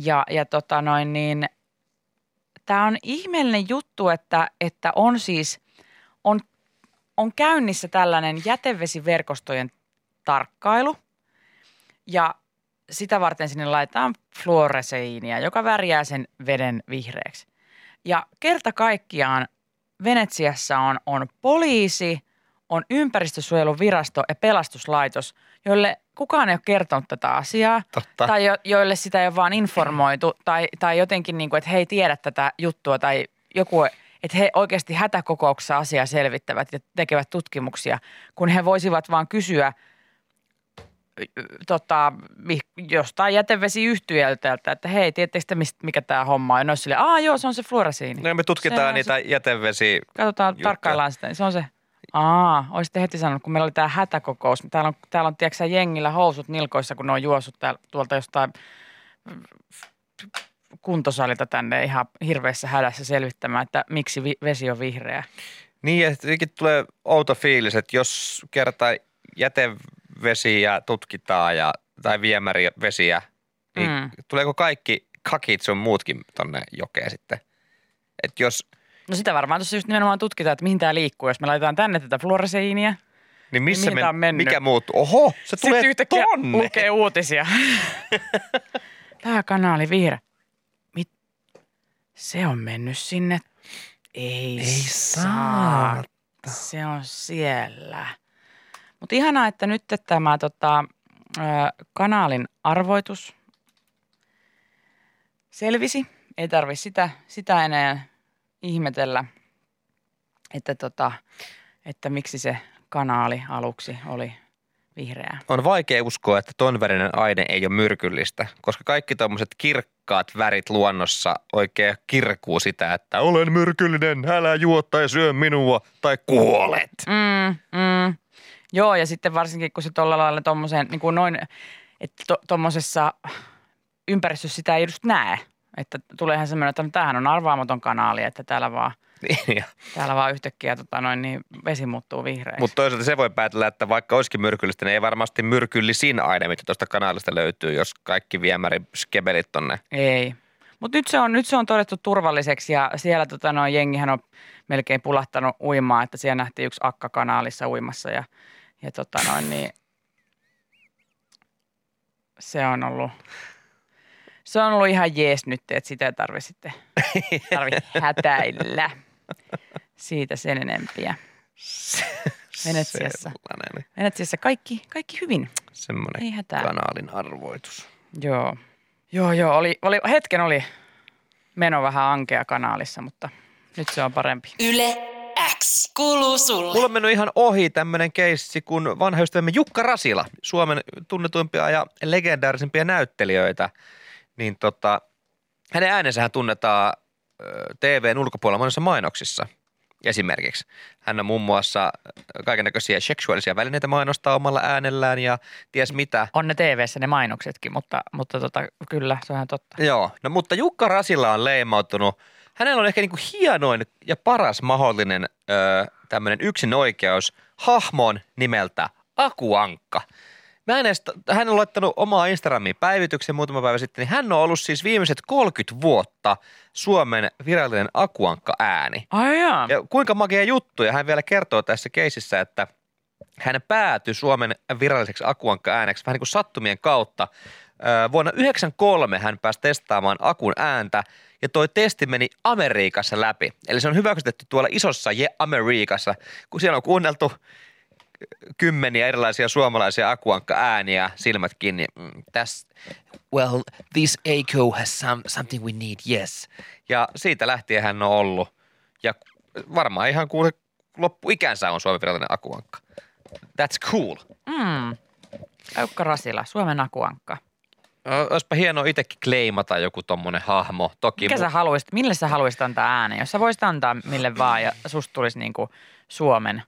Tämä on ihmeellinen juttu, että on siis on käynnissä tällainen jätevesiverkostojen tarkkailu ja sitä varten sinne laitetaan fluoreseiiniä, joka värjää sen veden vihreäksi. Ja kerta kaikkiaan Venetsiassa on poliisi, on ympäristösuojeluvirasto ja pelastuslaitos, joille kukaan ei ole kertonut tätä asiaa. Totta. Tai joille sitä ei ole vaan informoitu tai jotenkin niin kuin, että he ei tiedä tätä juttua tai joku, että he oikeasti hätäkokouksessa asiaa selvittävät ja tekevät tutkimuksia, kun he voisivat vaan kysyä jostain jätevesiyhtiöltä, että hei, tiedättekö te, mikä tämä homma on? Ja ne olisi silleen, joo, se on se fluoresiini. No me tutkitaan niitä jätevesi. Katsotaan, tarkkaillaan sitä, niin se on se. Olisitte heti sanonut, kun meillä oli tämä hätäkokous. Täällä on tiedätkö jengillä housut nilkoissa, kun ne on juossut tuolta jostain kuntosalilta tänne ihan hirveässä hädässä selvittämään, että miksi vesi on vihreä. Niin, ja jotenkin tulee outo fiilis, että jos kertaa jätevesiä tutkitaan tai viemärivesiä, niin tuleeko kaikki kakit sun muutkin tonne jokeen sitten? Et jos... No sitä varmaan tuossa just nimenomaan tutkitaan, että mihin tämä liikkuu. Jos me laitetaan tänne tätä fluoreseiiniä, niin missä mihin tää on mennyt? Mikä muuttuu? Oho, se tulee sitten yhtäkkiä tonne. lukee uutisia. Tämä kanaali vihreä. Se on mennyt sinne. Ei saa. Se on siellä. Mutta ihanaa, että nyt tämä kanaalin arvoitus selvisi. Ei tarvitse sitä enää ihmetellä, että miksi se kanaali aluksi oli vihreää. On vaikea uskoa, että ton värinen aine ei ole myrkyllistä, koska kaikki tommoset kirkkaat värit luonnossa oikein kirkuu sitä, että olen myrkyllinen, älä juo tai syö minua tai kuolet. Joo, ja sitten varsinkin kun se tuolla lailla tommoseen, niin kuin noin, että tommosessa ympäristössä sitä ei just näe. Että tuleehan semmoinen, että tämähän on arvaamaton kanaali, että täällä vaan yhtäkkiä niin vesi muuttuu vihreäksi. Mutta toisaalta se voi päätellä, että vaikka olisikin myrkyllistä, niin ei varmasti myrkyllisin aine, mitä tuosta kanaalista löytyy, jos kaikki viemäriskebelit tonne. Ei. Mutta nyt se on todettu turvalliseksi ja siellä jengihän on melkein pulahtanut uimaan, että siellä nähtiin yksi akka kanaalissa uimassa ja niin se on ollut ihan jees nyt, että sitä ei tarvitse hätäillä siitä sen enempiä. Venetsiassa kaikki hyvin. Semmoinen ei hätää. Kanaalin arvoitus. Joo, hetken oli meno vähän ankea kanaalissa, mutta nyt se on parempi. Yle X kuuluu sulle. Mulla on mennyt ihan ohi tämmöinen keissi, kun vanha ystävämme Jukka Rasila, Suomen tunnetuimpia ja legendaarisimpia näyttelijöitä, niin hänen äänesähän tunnetaan TVn ulkopuolella monissa mainoksissa esimerkiksi. Hän on muun muassa kaikennäköisiä seksuaalisia välineitä mainostaa omalla äänellään ja ties mitä. On ne TV:ssä ne mainoksetkin, mutta kyllä, se on ihan totta. Joo, no mutta Jukka Rasila on leimautunut. Hänellä on ehkä niinku hienoin ja paras mahdollinen tämmöinen yksinoikeus hahmoon nimeltä Akuankka. Hän on laittanut omaa Instagramiin päivityksen muutama päivä sitten, niin hän on ollut siis viimeiset 30 vuotta Suomen virallinen Akuankka-ääni. Ai jaa. Ja kuinka magia juttu, ja hän vielä kertoo tässä keisissä, että hän päätyi Suomen viralliseksi Akuankka-ääneksi vähän niin kuin sattumien kautta. Vuonna 1993 hän pääsi testaamaan Akun ääntä, ja toi testi meni Amerikassa läpi. Eli se on hyväksytetty tuolla isossa Amerikassa, kun siellä on kuunneltu kymmeniä erilaisia suomalaisia Akuankka-ääniä, silmät kiinni. Well, this echo has something we need, yes. Ja siitä lähtien hän on ollut. Ja varmaan ihan kuule loppuikänsä on Suomen virallinen Akuankka. That's cool. Jukka Rasila, Suomen Akuankka. Olisipa hienoa itsekin kleimata joku tommonen hahmo. Toki mille sä haluaisit antaa äänen? Jos sä voisit antaa mille vaan ja susta tulisi niinku Suomen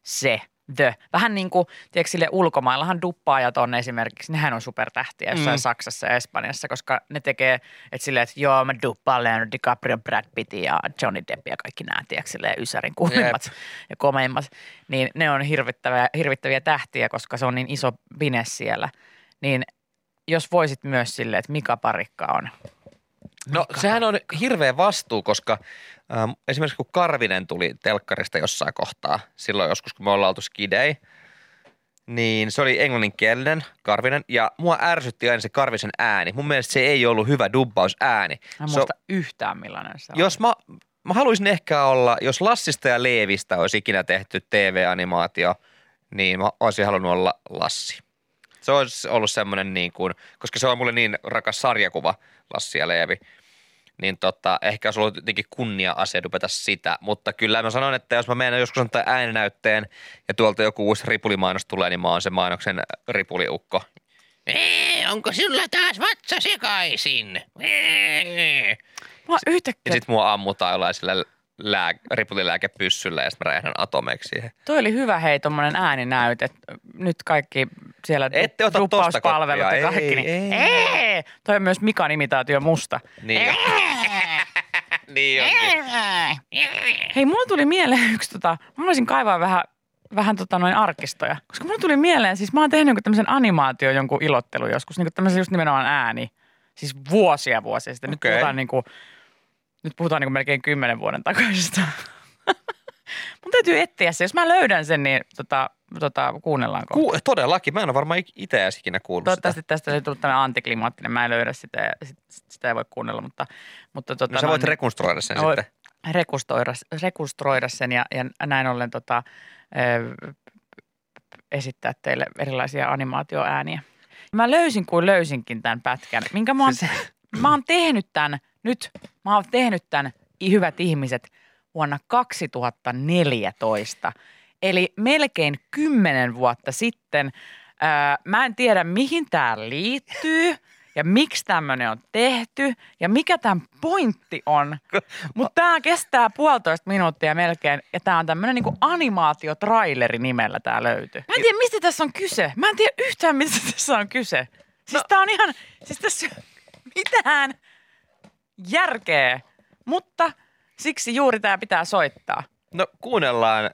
vähän niin kuin, tiedätkö, sille ulkomaillahan duppaajat on esimerkiksi, nehän on supertähtiä jossain Saksassa ja Espanjassa, koska ne tekee, että silleen, että joo, mä duppaan Leonardo DiCaprio, Brad Pitt ja Johnny Depp ja kaikki nämä, tiedätkö, silleen ysärin kuumimmat ja komeimmat, niin ne on hirvittäviä tähtiä, koska se on niin iso bines siellä, niin jos voisit myös silleen, että Mika Parikka on. No sehän on hirveä vastuu, koska esimerkiksi kun Karvinen tuli telkkarista jossain kohtaa, silloin joskus kun me ollaan oltu skidei, niin se oli englanninkielinen Karvinen ja mua ärsytti aina se Karvisen ääni. Mun mielestä se ei ollut hyvä dubbausääni. Mä en muista yhtään millainen se on. Jos mä haluaisin ehkä olla, jos Lassista ja Leevistä olisi ikinä tehty TV-animaatio, niin mä olisin halunnut olla Lassi. Se olisi ollut semmoinen niin kuin, koska se on mulle niin rakas sarjakuva, Lassi ja Leevi, niin ehkä olisi ollut jotenkin kunnia-asia dupeta sitä. Mutta kyllä mä sanon, että jos mä menen joskus antaa ääninäytteen ja tuolta joku uusi ripulimainos tulee, niin mä oon se mainoksen ripuliukko. Onko sulla taas vatsa sekaisin? Mä yhtäkkiä. Ja sit mua ammutaan jollain sillä riputilääkepyssyllä ja sitten mä räjähdän atomeiksi siihen. Toi oli hyvä tommonen ääninäyt, että nyt kaikki siellä Ette ota tosta duppauspalvelut koppia. ja kaikki. Ei. Toi on myös Mikan imitaatio musta. Niin. Niin onkin. Hei, mulla tuli mieleen yksi mä voisin kaivaa vähän noin arkistoja. Koska mulla tuli mieleen, siis mä oon tehnyt tämmöisen animaatio jonkun ilottelu joskus, niin tämmöisen just nimenomaan ääni. Siis vuosia sitten. Nyt puhutaan melkein 10 vuoden takaisesta. Mun täytyy etsiä se. Jos mä löydän sen, niin kuunnellaanko? Todellakin. Mä en ole varmaan itse edes ikinä kuullut Toivottavasti tästä ei tullut tämmöinen antiklimaattinen. Mä en löydä sitä ja sitä ei voi kuunnella. Mutta no sä voit rekonstruoida sen sitten. Rekonstruoida sen ja näin ollen esittää teille erilaisia animaatioääniä. Mä löysinkin tämän pätkän, minkä mä oon tehnyt tämän nyt. Mä oon tehnyt tämän, hyvät ihmiset, vuonna 2014. Eli melkein 10 vuotta sitten. Mä en tiedä, mihin tää liittyy ja miksi tämmönen on tehty ja mikä tämän pointti on. Mutta tää kestää 1,5 minuuttia melkein ja tää on tämmönen niinku animaatiotraileri nimellä tää löytyy. Mä en tiedä, mistä tässä on kyse. Mä en tiedä yhtään, mistä tässä on kyse. Siis tää on ihan, siis tässä mitään järkeä, mutta siksi juuri tää pitää soittaa. No kuunnellaan.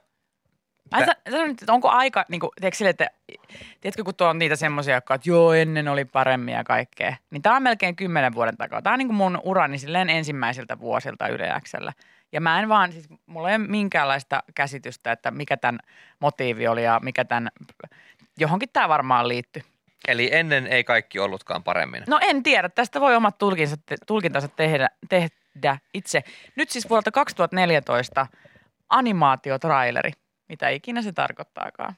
Että onko aika, niin kuin, tiedätkö, kun tuo on niitä semmoisia, jotka että joo, ennen oli paremmin ja kaikkea. Niin tää on melkein 10 vuoden takaa. Tää on niin kuin mun urani silleen ensimmäisiltä vuosilta Yle X:llä. Ja mä en vaan, siis mulla ei ole minkäänlaista käsitystä, että mikä tämän motiivi oli ja mikä tämän, johonkin tää varmaan liittyy. Eli ennen ei kaikki ollutkaan paremmin. No en tiedä, tästä voi omat tulkintansa tehdä itse. Nyt siis vuodelta 2014 animaatiotraileri. Mitä ikinä se tarkoittaakaan.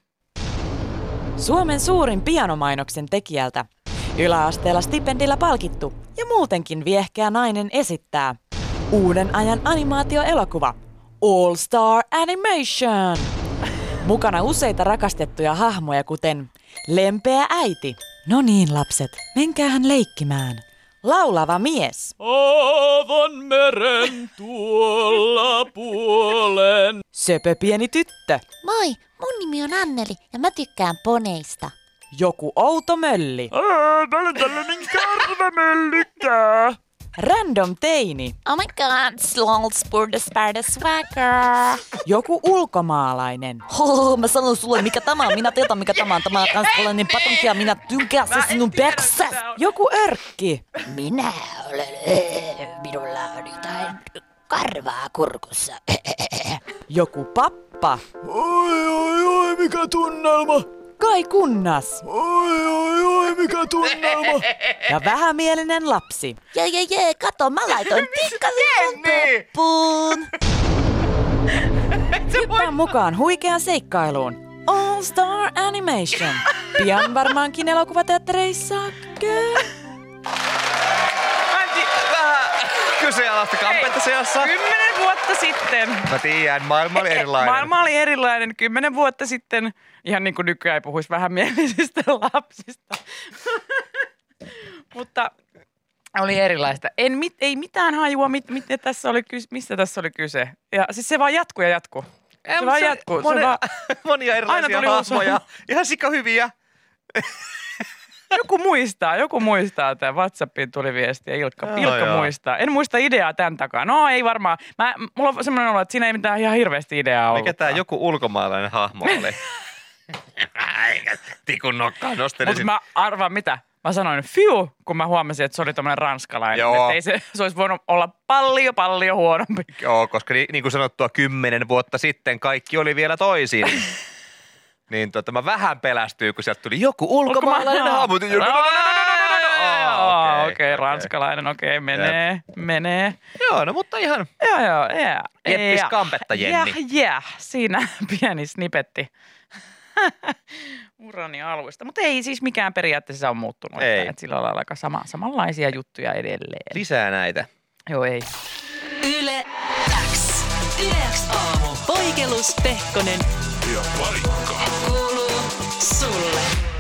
Suomen suurin pianomainoksen tekijältä. Yläasteella stipendillä palkittu ja muutenkin viehkeä nainen esittää uuden ajan animaatioelokuva All Star Animation. Mukana useita rakastettuja hahmoja kuten lempeä äiti. No niin lapset, menkäähän leikkimään. Laulava mies. Aavan meren tuolla puolen. Söpö pieni tyttö. Moi, mun nimi on Anneli ja mä tykkään poneista. Joku outo mölli. Täällä on tällainen karvamöllikää. Random teini. Oh my god, slols purde spärde swagger. Joku ulkomaalainen. Mä sanon sulle, mikä tämä on. Minä tiedän, mikä tämä on. Tämä on ranskalainen patonki ja minä tykkään se sinun peksä. Joku örkki. Minä olen, minulla on jotain karvaa kurkussa. Joku pappa. Oi, mikä tunnelma. Kai kunnas. Oi, mikä tunnelma. Ja vähämielinen lapsi. Jee, kato, mä laitoin tikkasen peppuun. Hyppää mukaan huikeaan seikkailuun. All Star Animation. Pian varmaankin elokuvateattereissa. Vähän kyseenalaista kampetta seassa. 10 vuotta sitten. Mä tiedän, maailma oli erilainen. Maailma oli erilainen 10 vuotta sitten. Ihan niin kuin nykyään ei puhuisi vähämielisistä lapsista. Mutta oli erilaista. Ei mitään hajua, mistä tässä oli kyse. Ja siis se vaan jatkuu ja jatkuu. Se vaan jatkuu. Monia erilaisia hahmoja. Ihan sikahyviä. Joku muistaa, että WhatsAppiin tuli viesti ja Ilkka muistaa. En muista ideaa tämän takaa. No ei varmaan. Mulla on semmoinen olo, että siinä ei mitään ihan hirveästi ideaa ollut. Mikä tää joku ulkomaalainen hahmo oli? Tikun nokkaan nosteli. Mutta mä arvaan mitä. Mä sanoin fiu, kun mä huomasin, että se oli tommonen ranskalainen. Joo. Että ei se olisi voinut olla paljon huonompi. Joo, koska niin kuin sanottua 10 vuotta sitten kaikki oli vielä toisin. Niin mä vähän pelästyin, kun sieltä tuli joku ulkomaalainen hahmo. Okei, ranskalainen, menee. Joo, no mutta ihan Joo. jeppis kampetta, Jenni. Siinä pieni snipetti urani alusta. Mutta ei siis mikään periaatteessa ole muuttunut. Ei. Että sillä on aika samanlaisia juttuja edelleen. Lisää näitä. Joo, ei. Yle X. Yle X aamu. Poikelus, Pehkonen. Ja Parikka. Kuuluu sulle.